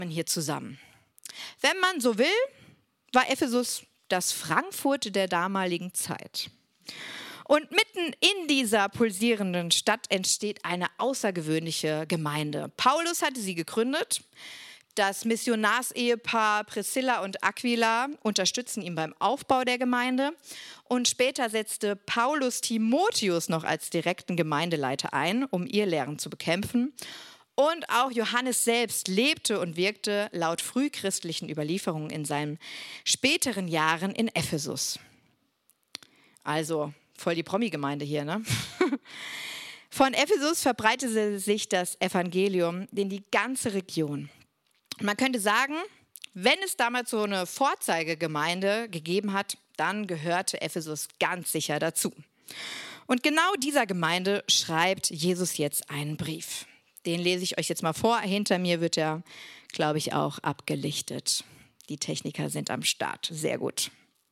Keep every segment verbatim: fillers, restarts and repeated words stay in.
hier zusammen. Wenn man so will, war Ephesus das Frankfurt der damaligen Zeit. Und mitten in dieser pulsierenden Stadt entsteht eine außergewöhnliche Gemeinde. Paulus hatte sie gegründet. Das Missionarsehepaar Priscilla und Aquila unterstützen ihn beim Aufbau der Gemeinde. Und später setzte Paulus Timotheus noch als direkten Gemeindeleiter ein, um Irrlehren zu bekämpfen. Und auch Johannes selbst lebte und wirkte laut frühchristlichen Überlieferungen in seinen späteren Jahren in Ephesus. Also voll die Promi-Gemeinde hier, ne? Von Ephesus verbreitete sich das Evangelium in die ganze Region. Man könnte sagen, wenn es damals so eine Vorzeigegemeinde gegeben hat, dann gehörte Ephesus ganz sicher dazu. Und genau dieser Gemeinde schreibt Jesus jetzt einen Brief. Den lese ich euch jetzt mal vor. Hinter mir wird er, glaube ich, auch abgelichtet. Die Techniker sind am Start. Sehr gut.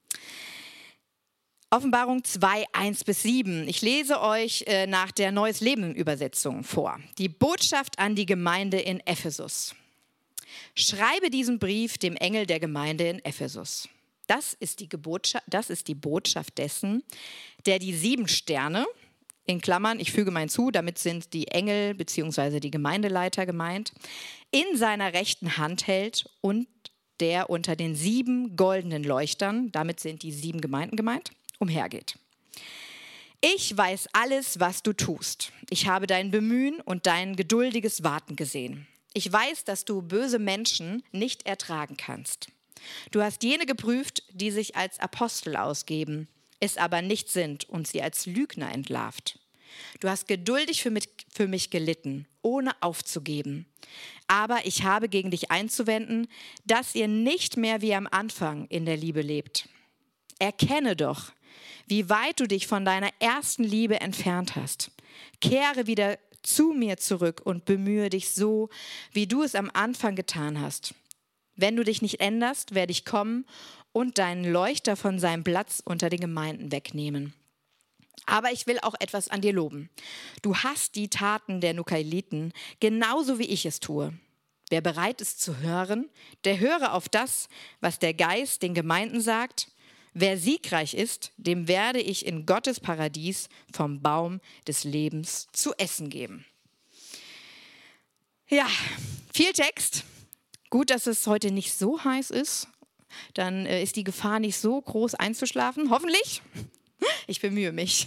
Offenbarung zwei, eins bis sieben. Ich lese euch äh, nach der Neues Leben Übersetzung vor. Die Botschaft an die Gemeinde in Ephesus. Schreibe diesen Brief dem Engel der Gemeinde in Ephesus. Das ist die Gebotschaft, das ist die Botschaft dessen, der die sieben Sterne, in Klammern, ich füge mein zu, damit sind die Engel bzw. die Gemeindeleiter gemeint, in seiner rechten Hand hält und der unter den sieben goldenen Leuchtern, damit sind die sieben Gemeinden gemeint, umhergeht. Ich weiß alles, was du tust. Ich habe dein Bemühen und dein geduldiges Warten gesehen. Ich weiß, dass du böse Menschen nicht ertragen kannst. Du hast jene geprüft, die sich als Apostel ausgeben, es aber nicht sind und sie als Lügner entlarvt. Du hast geduldig für mich, für mich gelitten, ohne aufzugeben. Aber ich habe gegen dich einzuwenden, dass ihr nicht mehr wie am Anfang in der Liebe lebt. Erkenne doch, wie weit du dich von deiner ersten Liebe entfernt hast. Kehre wieder zu mir zurück und bemühe dich so, wie du es am Anfang getan hast. Wenn du dich nicht änderst, werde ich kommen und deinen Leuchter von seinem Platz unter den Gemeinden wegnehmen. Aber ich will auch etwas an dir loben. Du hast die Taten der Nukailiten genauso wie ich es tue. Wer bereit ist zu hören, der höre auf das, was der Geist den Gemeinden sagt. Wer siegreich ist, dem werde ich in Gottes Paradies vom Baum des Lebens zu essen geben. Ja, viel Text. Gut, dass es heute nicht so heiß ist. Dann äh, ist die Gefahr nicht so groß einzuschlafen. Hoffentlich. Ich bemühe mich.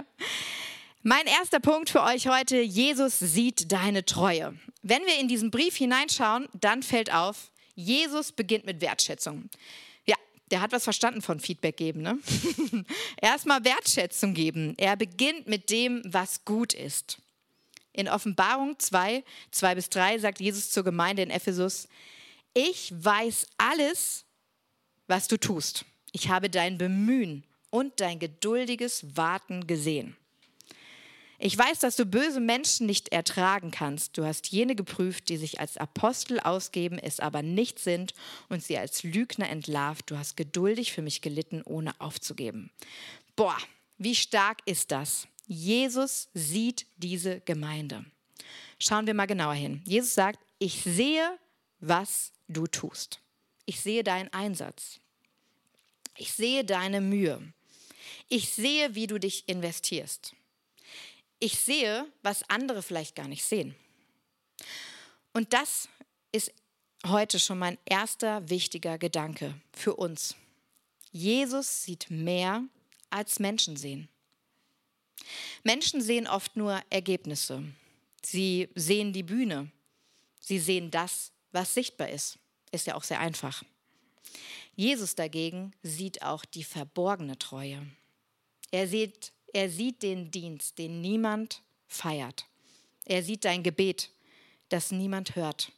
Mein erster Punkt für euch heute: Jesus sieht deine Treue. Wenn wir in diesen Brief hineinschauen, dann fällt auf, Jesus beginnt mit Wertschätzung. Ja, der hat was verstanden von Feedback geben, ne? Erstmal Wertschätzung geben. Er beginnt mit dem, was gut ist. In Offenbarung zwei, zwei bis drei sagt Jesus zur Gemeinde in Ephesus: Ich weiß alles, was du tust. Ich habe dein Bemühen und dein geduldiges Warten gesehen. Ich weiß, dass du böse Menschen nicht ertragen kannst. Du hast jene geprüft, die sich als Apostel ausgeben, es aber nicht sind und sie als Lügner entlarvt. Du hast geduldig für mich gelitten, ohne aufzugeben. Boah, wie stark ist das? Jesus sieht diese Gemeinde. Schauen wir mal genauer hin. Jesus sagt: Ich sehe, was du tust. Ich sehe deinen Einsatz. Ich sehe deine Mühe. Ich sehe, wie du dich investierst. Ich sehe, was andere vielleicht gar nicht sehen. Und das ist heute schon mein erster wichtiger Gedanke für uns. Jesus sieht mehr, als Menschen sehen. Menschen sehen oft nur Ergebnisse. Sie sehen die Bühne. Sie sehen das, was sichtbar ist. Ist ja auch sehr einfach. Jesus dagegen sieht auch die verborgene Treue. Er sieht, er sieht den Dienst, den niemand feiert. Er sieht dein Gebet, das niemand hört.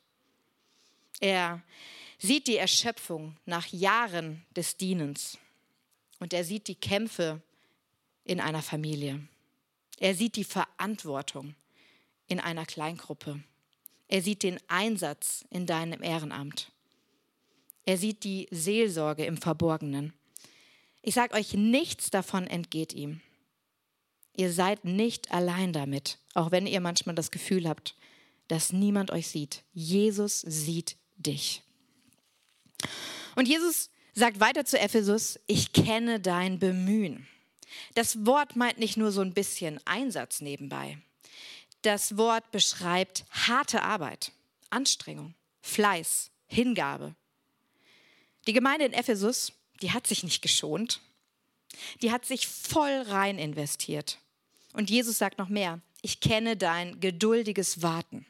Er sieht die Erschöpfung nach Jahren des Dienens. Und er sieht die Kämpfe in einer Familie. Er sieht die Verantwortung in einer Kleingruppe. Er sieht den Einsatz in deinem Ehrenamt. Er sieht die Seelsorge im Verborgenen. Ich sage euch, nichts davon entgeht ihm. Ihr seid nicht allein damit, auch wenn ihr manchmal das Gefühl habt, dass niemand euch sieht. Jesus sieht dich. Und Jesus sagt weiter zu Ephesus, ich kenne dein Bemühen. Das Wort meint nicht nur so ein bisschen Einsatz nebenbei. Das Wort beschreibt harte Arbeit, Anstrengung, Fleiß, Hingabe. Die Gemeinde in Ephesus, die hat sich nicht geschont. Die hat sich voll rein investiert. Und Jesus sagt noch mehr, ich kenne dein geduldiges Warten.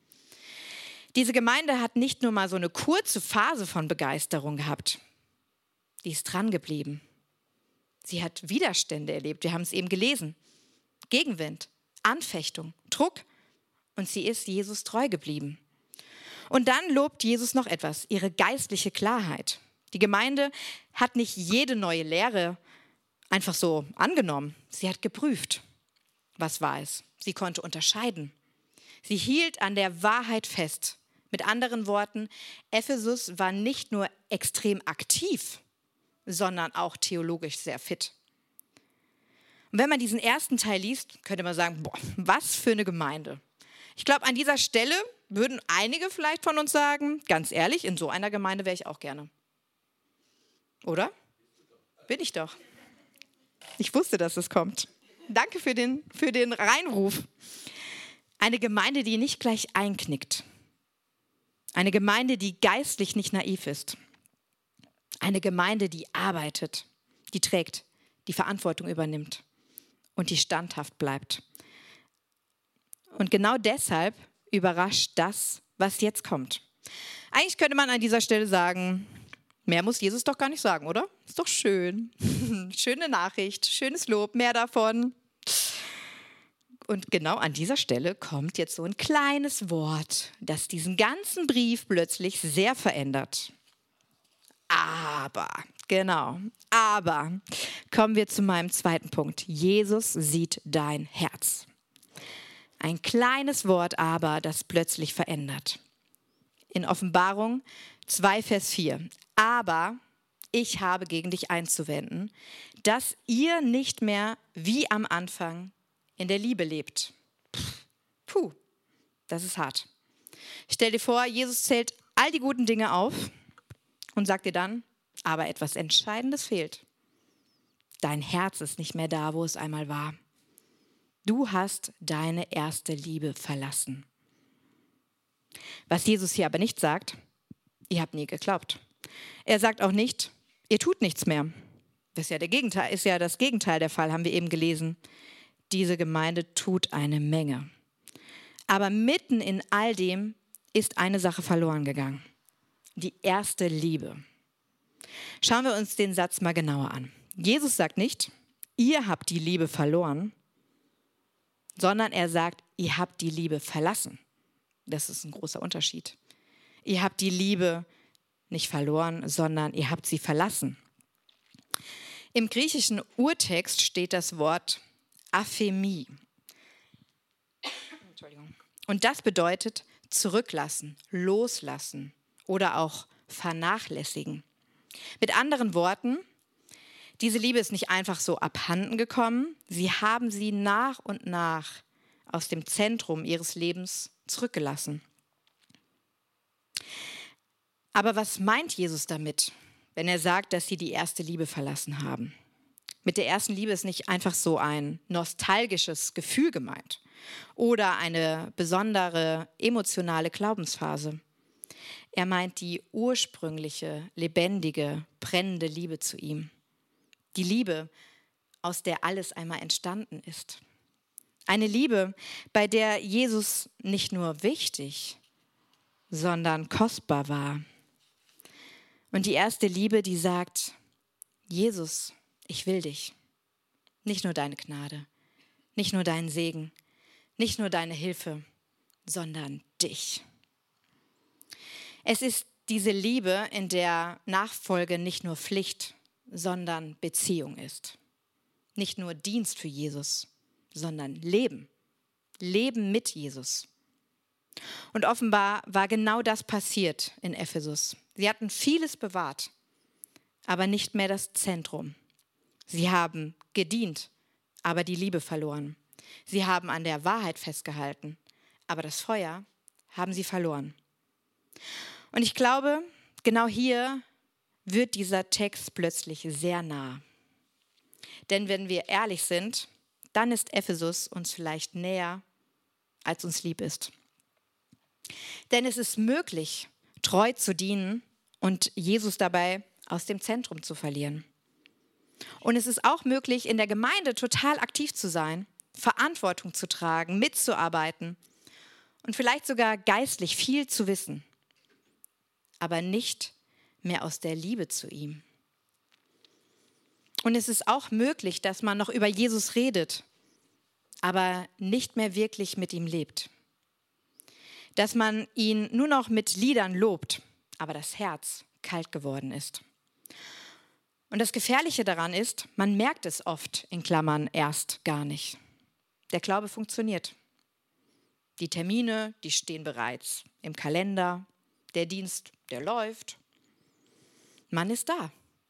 Diese Gemeinde hat nicht nur mal so eine kurze Phase von Begeisterung gehabt. Die ist dran geblieben. Sie hat Widerstände erlebt, wir haben es eben gelesen. Gegenwind, Anfechtung, Druck. Und sie ist Jesus treu geblieben. Und dann lobt Jesus noch etwas, ihre geistliche Klarheit. Die Gemeinde hat nicht jede neue Lehre einfach so angenommen. Sie hat geprüft, was war es. Sie konnte unterscheiden. Sie hielt an der Wahrheit fest. Mit anderen Worten, Ephesus war nicht nur extrem aktiv, sondern auch theologisch sehr fit. Und wenn man diesen ersten Teil liest, könnte man sagen, boah, was für eine Gemeinde. Ich glaube, an dieser Stelle würden einige vielleicht von uns sagen, ganz ehrlich, in so einer Gemeinde wäre ich auch gerne. Oder? Bin ich doch. Ich wusste, dass es kommt. Danke für den, für den Reinruf. Eine Gemeinde, die nicht gleich einknickt. Eine Gemeinde, die geistlich nicht naiv ist. Eine Gemeinde, die arbeitet, die trägt, die Verantwortung übernimmt und die standhaft bleibt. Und genau deshalb überrascht das, was jetzt kommt. Eigentlich könnte man an dieser Stelle sagen, mehr muss Jesus doch gar nicht sagen, oder? Ist doch schön. Schöne Nachricht, schönes Lob, mehr davon. Und genau an dieser Stelle kommt jetzt so ein kleines Wort, das diesen ganzen Brief plötzlich sehr verändert. Aber, genau, aber kommen wir zu meinem zweiten Punkt. Jesus sieht dein Herz. Ein kleines Wort aber, das plötzlich verändert. In Offenbarung zwei, Vers vier. Aber ich habe gegen dich einzuwenden, dass ihr nicht mehr wie am Anfang in der Liebe lebt. Puh, das ist hart. Stell dir vor, Jesus zählt all die guten Dinge auf und sagt dir dann, aber etwas Entscheidendes fehlt. Dein Herz ist nicht mehr da, wo es einmal war. Du hast deine erste Liebe verlassen. Was Jesus hier aber nicht sagt, ihr habt nie geglaubt. Er sagt auch nicht, ihr tut nichts mehr. Das ist ja, der Gegenteil, ist ja das Gegenteil der Fall, haben wir eben gelesen. Diese Gemeinde tut eine Menge. Aber mitten in all dem ist eine Sache verloren gegangen. Die erste Liebe. Schauen wir uns den Satz mal genauer an. Jesus sagt nicht, ihr habt die Liebe verloren, sondern er sagt, ihr habt die Liebe verlassen. Das ist ein großer Unterschied. Ihr habt die Liebe nicht verloren, sondern ihr habt sie verlassen. Im griechischen Urtext steht das Wort Aphemie. Entschuldigung. Und das bedeutet zurücklassen, loslassen oder auch vernachlässigen. Mit anderen Worten, diese Liebe ist nicht einfach so abhanden gekommen. Sie haben sie nach und nach aus dem Zentrum ihres Lebens zurückgelassen. Aber was meint Jesus damit, wenn er sagt, dass sie die erste Liebe verlassen haben? Mit der ersten Liebe ist nicht einfach so ein nostalgisches Gefühl gemeint oder eine besondere emotionale Glaubensphase. Er meint die ursprüngliche, lebendige, brennende Liebe zu ihm. Die Liebe, aus der alles einmal entstanden ist. Eine Liebe, bei der Jesus nicht nur wichtig, sondern kostbar war. Und die erste Liebe, die sagt, Jesus, ich will dich. Nicht nur deine Gnade, nicht nur deinen Segen, nicht nur deine Hilfe, sondern dich. Es ist diese Liebe, in der Nachfolge nicht nur Pflicht, sondern Beziehung ist. Nicht nur Dienst für Jesus, sondern Leben. Leben mit Jesus. Und offenbar war genau das passiert in Ephesus. Sie hatten vieles bewahrt, aber nicht mehr das Zentrum. Sie haben gedient, aber die Liebe verloren. Sie haben an der Wahrheit festgehalten, aber das Feuer haben sie verloren. Und ich glaube, genau hier wird dieser Text plötzlich sehr nah. Denn wenn wir ehrlich sind, dann ist Ephesus uns vielleicht näher, als uns lieb ist. Denn es ist möglich, treu zu dienen und Jesus dabei aus dem Zentrum zu verlieren. Und es ist auch möglich, in der Gemeinde total aktiv zu sein, Verantwortung zu tragen, mitzuarbeiten und vielleicht sogar geistlich viel zu wissen, aber nicht mehr aus der Liebe zu ihm. Und es ist auch möglich, dass man noch über Jesus redet, aber nicht mehr wirklich mit ihm lebt. Dass man ihn nur noch mit Liedern lobt, aber das Herz kalt geworden ist. Und das Gefährliche daran ist, man merkt es oft, in Klammern, erst gar nicht. Der Glaube funktioniert. Die Termine, die stehen bereits im Kalender. Der Dienst, der läuft. Man ist da.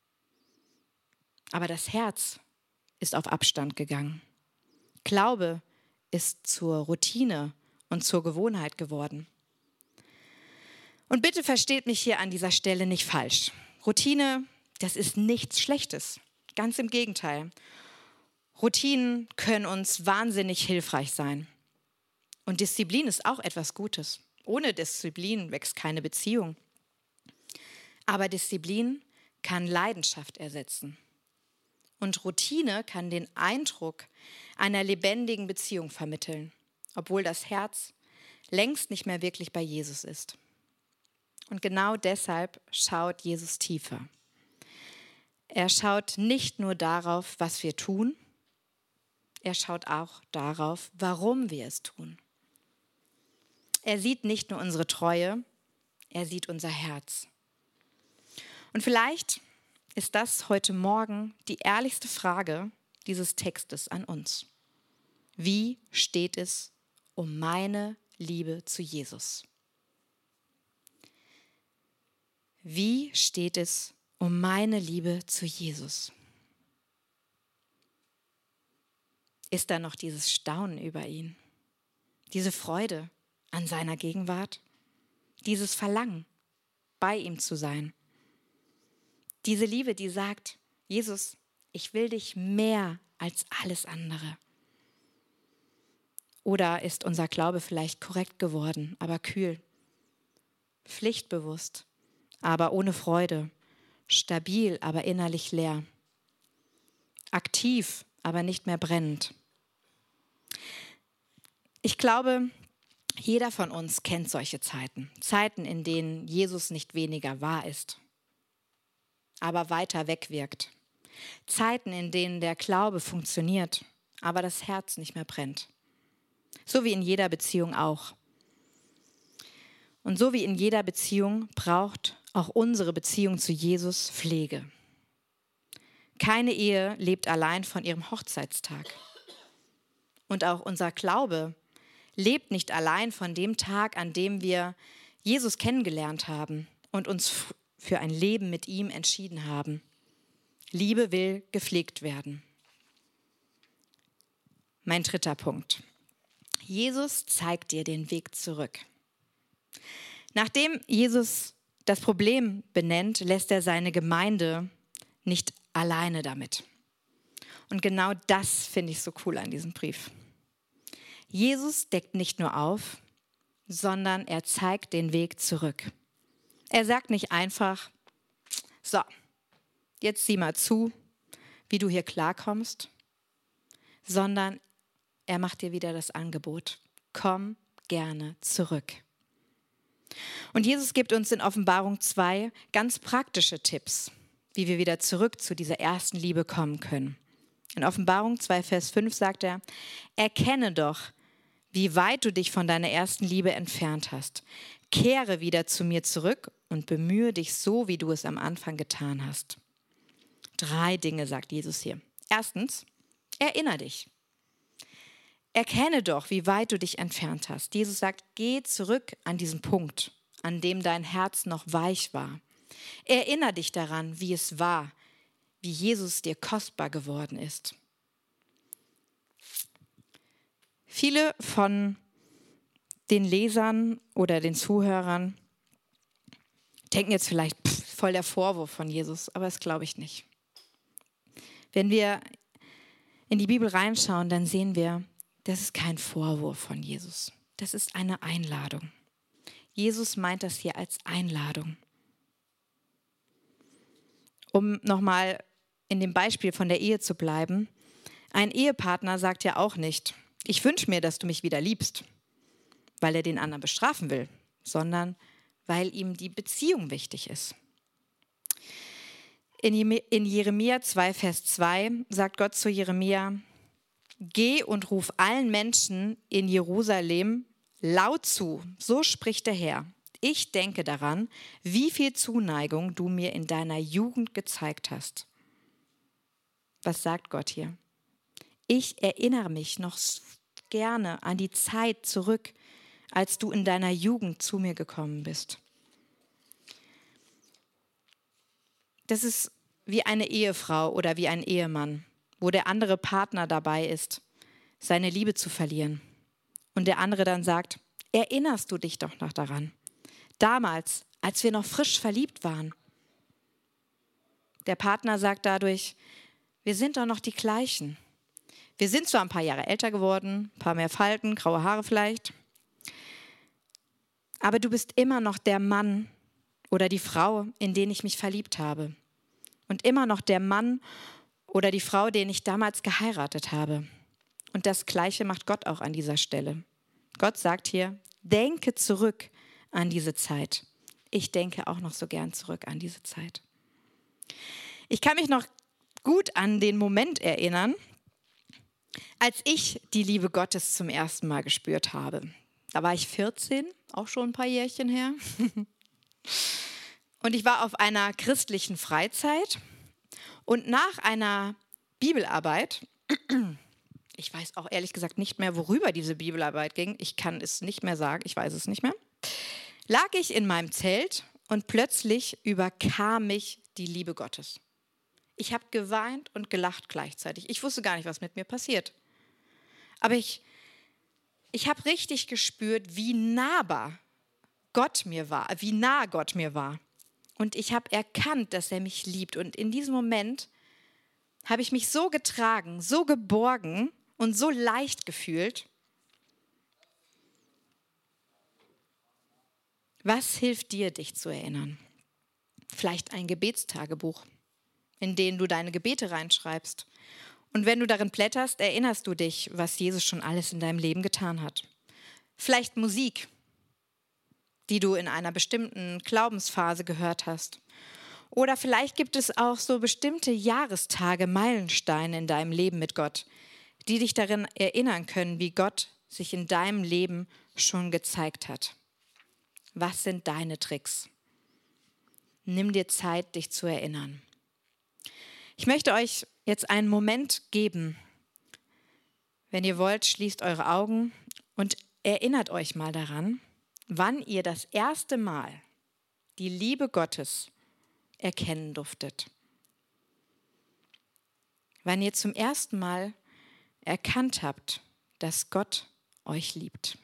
Aber das Herz ist auf Abstand gegangen. Glaube ist zur Routine und zur Gewohnheit geworden. Und bitte versteht mich hier an dieser Stelle nicht falsch. Routine, das ist nichts Schlechtes. Ganz im Gegenteil. Routinen können uns wahnsinnig hilfreich sein. Und Disziplin ist auch etwas Gutes. Ohne Disziplin wächst keine Beziehung. Aber Disziplin kann Leidenschaft ersetzen. Und Routine kann den Eindruck einer lebendigen Beziehung vermitteln, obwohl das Herz längst nicht mehr wirklich bei Jesus ist. Und genau deshalb schaut Jesus tiefer. Er schaut nicht nur darauf, was wir tun, er schaut auch darauf, warum wir es tun. Er sieht nicht nur unsere Treue, er sieht unser Herz. Und vielleicht ist das heute Morgen die ehrlichste Frage dieses Textes an uns. Wie steht es um meine Liebe zu Jesus? Wie steht es um meine Liebe zu Jesus? Ist da noch dieses Staunen über ihn? Diese Freude an seiner Gegenwart? Dieses Verlangen, bei ihm zu sein? Diese Liebe, die sagt, Jesus, ich will dich mehr als alles andere. Oder ist unser Glaube vielleicht korrekt geworden, aber kühl, pflichtbewusst, aber ohne Freude, stabil, aber innerlich leer, aktiv, aber nicht mehr brennend? Ich glaube, jeder von uns kennt solche Zeiten, Zeiten, in denen Jesus nicht weniger wahr ist, aber weiter wegwirkt. Zeiten, in denen der Glaube funktioniert, aber das Herz nicht mehr brennt. So wie in jeder Beziehung auch. Und so wie in jeder Beziehung braucht auch unsere Beziehung zu Jesus Pflege. Keine Ehe lebt allein von ihrem Hochzeitstag. Und auch unser Glaube lebt nicht allein von dem Tag, an dem wir Jesus kennengelernt haben und uns für ein Leben mit ihm entschieden haben. Liebe will gepflegt werden. Mein dritter Punkt. Jesus zeigt dir den Weg zurück. Nachdem Jesus das Problem benennt, lässt er seine Gemeinde nicht alleine damit. Und genau das finde ich so cool an diesem Brief. Jesus deckt nicht nur auf, sondern er zeigt den Weg zurück. Er sagt nicht einfach, so, jetzt sieh mal zu, wie du hier klarkommst, sondern er macht dir wieder das Angebot, komm gerne zurück. Und Jesus gibt uns in Offenbarung zwei ganz praktische Tipps, wie wir wieder zurück zu dieser ersten Liebe kommen können. In Offenbarung zwei, Vers fünf sagt er, erkenne doch, wie weit du dich von deiner ersten Liebe entfernt hast. Kehre wieder zu mir zurück und bemühe dich so, wie du es am Anfang getan hast. Drei Dinge sagt Jesus hier. Erstens, erinnere dich. Erkenne doch, wie weit du dich entfernt hast. Jesus sagt, geh zurück an diesen Punkt, an dem dein Herz noch weich war. Erinnere dich daran, wie es war, wie Jesus dir kostbar geworden ist. Viele von den Lesern oder den Zuhörern denken jetzt vielleicht, pff, voll der Vorwurf von Jesus, aber das glaube ich nicht. Wenn wir in die Bibel reinschauen, dann sehen wir, das ist kein Vorwurf von Jesus. Das ist eine Einladung. Jesus meint das hier als Einladung. Um nochmal in dem Beispiel von der Ehe zu bleiben, ein Ehepartner sagt ja auch nicht, ich wünsche mir, dass du mich wieder liebst, weil er den anderen bestrafen will, sondern weil ihm die Beziehung wichtig ist. In Jeremia zwei, Vers zwei sagt Gott zu Jeremia, geh und ruf allen Menschen in Jerusalem laut zu, so spricht der Herr. Ich denke daran, wie viel Zuneigung du mir in deiner Jugend gezeigt hast. Was sagt Gott hier? Ich erinnere mich noch gerne an die Zeit zurück, als du in deiner Jugend zu mir gekommen bist. Das ist wie eine Ehefrau oder wie ein Ehemann, wo der andere Partner dabei ist, seine Liebe zu verlieren. Und der andere dann sagt, erinnerst du dich doch noch daran? Damals, als wir noch frisch verliebt waren. Der Partner sagt dadurch, wir sind doch noch die gleichen. Wir sind zwar ein paar Jahre älter geworden, ein paar mehr Falten, graue Haare vielleicht, aber du bist immer noch der Mann oder die Frau, in den ich mich verliebt habe. Und immer noch der Mann oder die Frau, den ich damals geheiratet habe. Und das Gleiche macht Gott auch an dieser Stelle. Gott sagt hier, denke zurück an diese Zeit. Ich denke auch noch so gern zurück an diese Zeit. Ich kann mich noch gut an den Moment erinnern, als ich die Liebe Gottes zum ersten Mal gespürt habe. Da war ich vierzehn, auch schon ein paar Jährchen her. Und ich war auf einer christlichen Freizeit und nach einer Bibelarbeit, ich weiß auch ehrlich gesagt nicht mehr, worüber diese Bibelarbeit ging, ich kann es nicht mehr sagen, ich weiß es nicht mehr, lag ich in meinem Zelt und plötzlich überkam mich die Liebe Gottes. Ich habe geweint und gelacht gleichzeitig. Ich wusste gar nicht, was mit mir passiert. Aber ich, ich habe richtig gespürt, wie nahbar Gott mir war, wie nah Gott mir war. Und ich habe erkannt, dass er mich liebt. Und in diesem Moment habe ich mich so getragen, so geborgen und so leicht gefühlt. Was hilft dir, dich zu erinnern? Vielleicht ein Gebetstagebuch, in dem du deine Gebete reinschreibst. Und wenn du darin blätterst, erinnerst du dich, was Jesus schon alles in deinem Leben getan hat. Vielleicht Musik, die du in einer bestimmten Glaubensphase gehört hast. Oder vielleicht gibt es auch so bestimmte Jahrestage, Meilensteine in deinem Leben mit Gott, die dich darin erinnern können, wie Gott sich in deinem Leben schon gezeigt hat. Was sind deine Tricks? Nimm dir Zeit, dich zu erinnern. Ich möchte euch jetzt einen Moment geben. Wenn ihr wollt, schließt eure Augen und erinnert euch mal daran, wann ihr das erste Mal die Liebe Gottes erkennen durftet. Wann ihr zum ersten Mal erkannt habt, dass Gott euch liebt.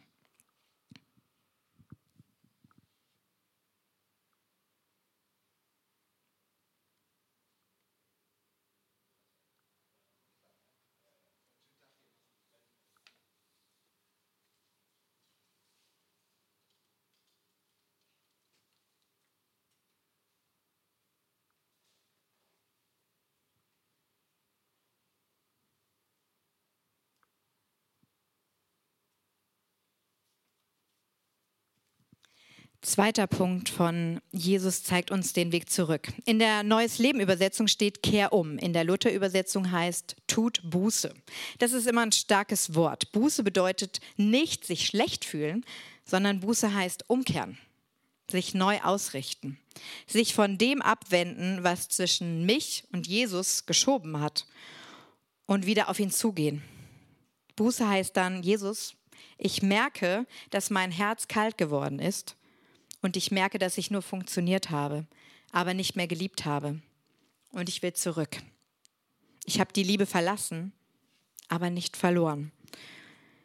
Zweiter Punkt von Jesus zeigt uns den Weg zurück. In der Neues Leben Übersetzung steht kehr um. In der Luther Übersetzung heißt tut Buße. Das ist immer ein starkes Wort. Buße bedeutet nicht sich schlecht fühlen, sondern Buße heißt umkehren, sich neu ausrichten, sich von dem abwenden, was zwischen mich und Jesus geschoben hat und wieder auf ihn zugehen. Buße heißt dann, Jesus, ich merke, dass mein Herz kalt geworden ist. Und ich merke, dass ich nur funktioniert habe, aber nicht mehr geliebt habe. Und ich will zurück. Ich habe die Liebe verlassen, aber nicht verloren.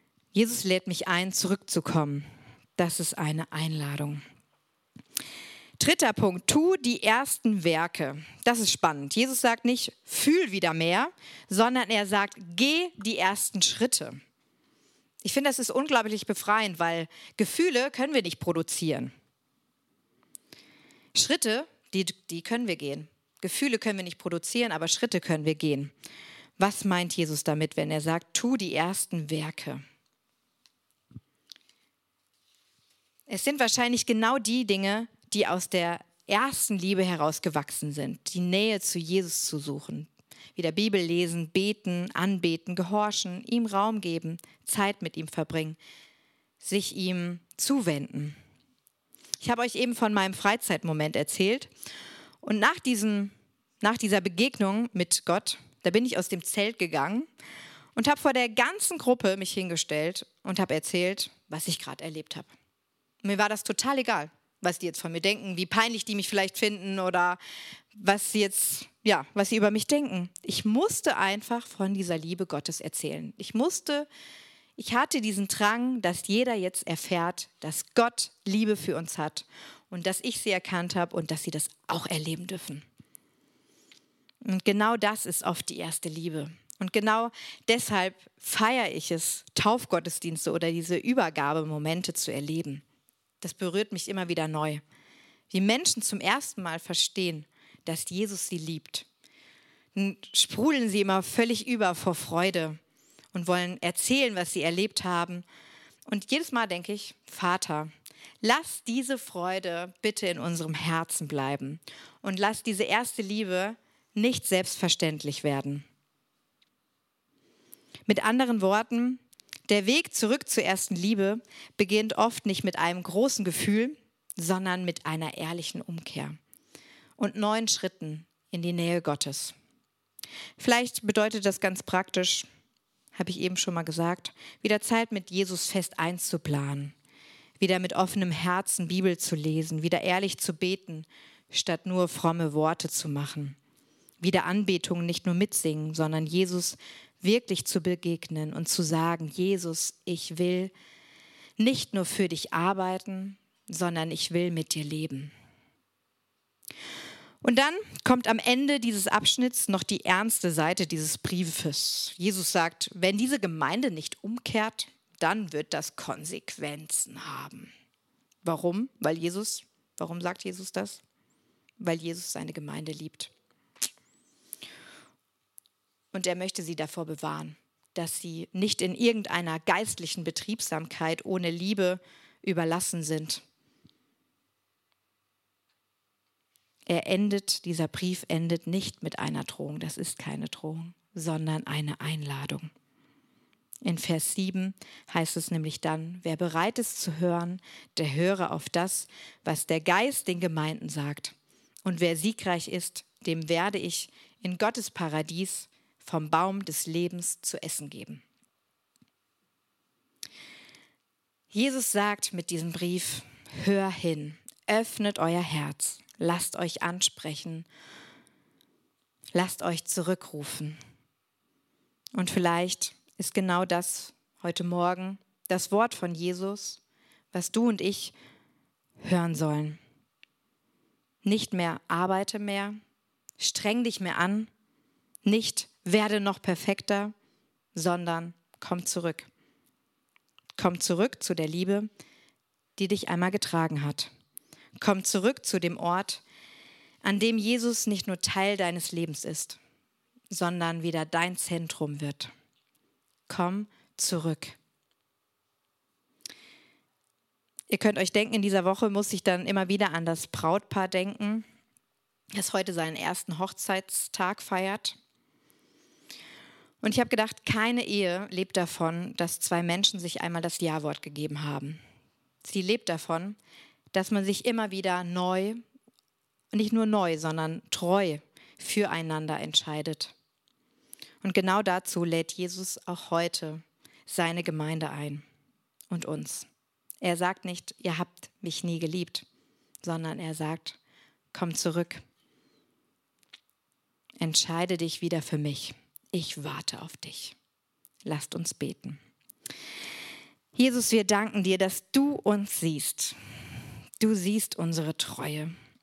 Jesus lädt mich ein, zurückzukommen. Das ist eine Einladung. Dritter Punkt, tu die ersten Werke. Das ist spannend. Jesus sagt nicht, fühl wieder mehr, sondern er sagt, geh die ersten Schritte. Ich finde, das ist unglaublich befreiend, weil Gefühle können wir nicht produzieren. Schritte, die, die können wir gehen. Gefühle können wir nicht produzieren, aber Schritte können wir gehen. Was meint Jesus damit, wenn er sagt, tu die ersten Werke? Es sind wahrscheinlich genau die Dinge, die aus der ersten Liebe herausgewachsen sind, die Nähe zu Jesus zu suchen. Wieder Bibel lesen, beten, anbeten, gehorchen, ihm Raum geben, Zeit mit ihm verbringen, sich ihm zuwenden. Ich habe euch eben von meinem Freizeitmoment erzählt und nach, diesem, nach dieser Begegnung mit Gott, da bin ich aus dem Zelt gegangen und habe vor der ganzen Gruppe mich hingestellt und habe erzählt, was ich gerade erlebt habe. Mir war das total egal, was die jetzt von mir denken, wie peinlich die mich vielleicht finden oder was sie jetzt, ja, was sie über mich denken. Ich musste einfach von dieser Liebe Gottes erzählen. Ich musste, ich hatte diesen Drang, dass jeder jetzt erfährt, dass Gott Liebe für uns hat und dass ich sie erkannt habe und dass sie das auch erleben dürfen. Und genau das ist oft die erste Liebe. Und genau deshalb feiere ich es, Taufgottesdienste oder diese Übergabemomente zu erleben. Das berührt mich immer wieder neu. Wie Menschen zum ersten Mal verstehen, dass Jesus sie liebt. Dann sprudeln sie immer völlig über vor Freude und wollen erzählen, was sie erlebt haben. Und jedes Mal denke ich, Vater, lass diese Freude bitte in unserem Herzen bleiben und lass diese erste Liebe nicht selbstverständlich werden. Mit anderen Worten, der Weg zurück zur ersten Liebe beginnt oft nicht mit einem großen Gefühl, sondern mit einer ehrlichen Umkehr und neuen Schritten in die Nähe Gottes. Vielleicht bedeutet das ganz praktisch, habe ich eben schon mal gesagt, wieder Zeit mit Jesus fest einzuplanen, wieder mit offenem Herzen Bibel zu lesen, wieder ehrlich zu beten, statt nur fromme Worte zu machen. Wieder Anbetung nicht nur mitsingen, sondern Jesus wirklich zu begegnen und zu sagen, Jesus, ich will nicht nur für dich arbeiten, sondern ich will mit dir leben. Und dann kommt am Ende dieses Abschnitts noch die ernste Seite dieses Briefes. Jesus sagt, wenn diese Gemeinde nicht umkehrt, dann wird das Konsequenzen haben. Warum? Weil Jesus, warum sagt Jesus das? Weil Jesus seine Gemeinde liebt. Und er möchte sie davor bewahren, dass sie nicht in irgendeiner geistlichen Betriebsamkeit ohne Liebe überlassen sind. Er endet, dieser Brief endet nicht mit einer Drohung, das ist keine Drohung, sondern eine Einladung. In Vers sieben heißt es nämlich dann, wer bereit ist zu hören, der höre auf das, was der Geist den Gemeinden sagt. Und wer siegreich ist, dem werde ich in Gottes Paradies vom Baum des Lebens zu essen geben. Jesus sagt mit diesem Brief, hör hin, öffnet euer Herz, lasst euch ansprechen, lasst euch zurückrufen. Und vielleicht ist genau das heute Morgen das Wort von Jesus, was du und ich hören sollen. Nicht mehr arbeite mehr, streng dich mehr an, nicht werde noch perfekter, sondern komm zurück. Komm zurück zu der Liebe, die dich einmal getragen hat. Komm zurück zu dem Ort, an dem Jesus nicht nur Teil deines Lebens ist, sondern wieder dein Zentrum wird. Komm zurück. Ihr könnt euch denken, in dieser Woche muss ich dann immer wieder an das Brautpaar denken, das heute seinen ersten Hochzeitstag feiert. Und ich habe gedacht, keine Ehe lebt davon, dass zwei Menschen sich einmal das Ja-Wort gegeben haben. Sie lebt davon, dass man sich immer wieder neu, nicht nur neu, sondern treu füreinander entscheidet. Und genau dazu lädt Jesus auch heute seine Gemeinde ein und uns. Er sagt nicht, ihr habt mich nie geliebt, sondern er sagt, komm zurück. Entscheide dich wieder für mich. Ich warte auf dich. Lasst uns beten. Jesus, wir danken dir, dass du uns siehst. Du siehst unsere Treue.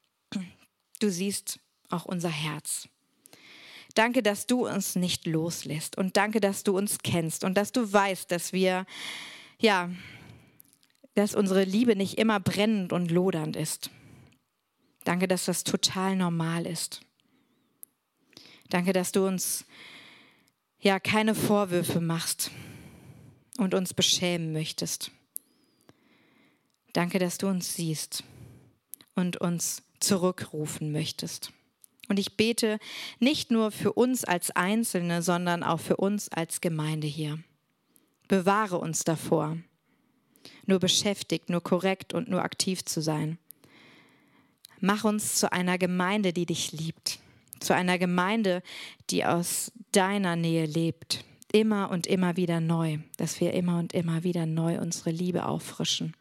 Du siehst auch unser Herz. Danke, dass du uns nicht loslässt und danke, dass du uns kennst und dass du weißt, dass wir, ja, dass unsere Liebe nicht immer brennend und lodernd ist. Danke, dass das total normal ist. Danke, dass du uns ja keine Vorwürfe machst und uns beschämen möchtest. Danke, dass du uns siehst und uns zurückrufen möchtest. Und ich bete nicht nur für uns als Einzelne, sondern auch für uns als Gemeinde hier. Bewahre uns davor, nur beschäftigt, nur korrekt und nur aktiv zu sein. Mach uns zu einer Gemeinde, die dich liebt, zu einer Gemeinde, die aus deiner Nähe lebt, immer und immer wieder neu, dass wir immer und immer wieder neu unsere Liebe auffrischen.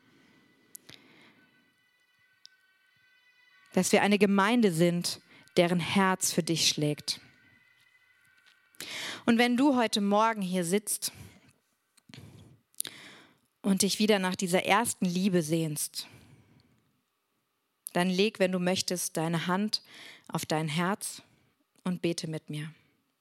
Dass wir eine Gemeinde sind, deren Herz für dich schlägt. Und wenn du heute Morgen hier sitzt und dich wieder nach dieser ersten Liebe sehnst, dann leg, wenn du möchtest, deine Hand auf dein Herz und bete mit mir.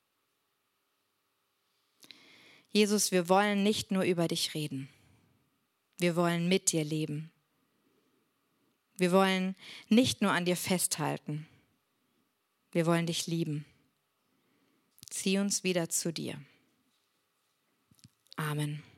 Jesus, wir wollen nicht nur über dich reden. Wir wollen mit dir leben. Wir wollen nicht nur an dir festhalten. Wir wollen dich lieben. Zieh uns wieder zu dir. Amen.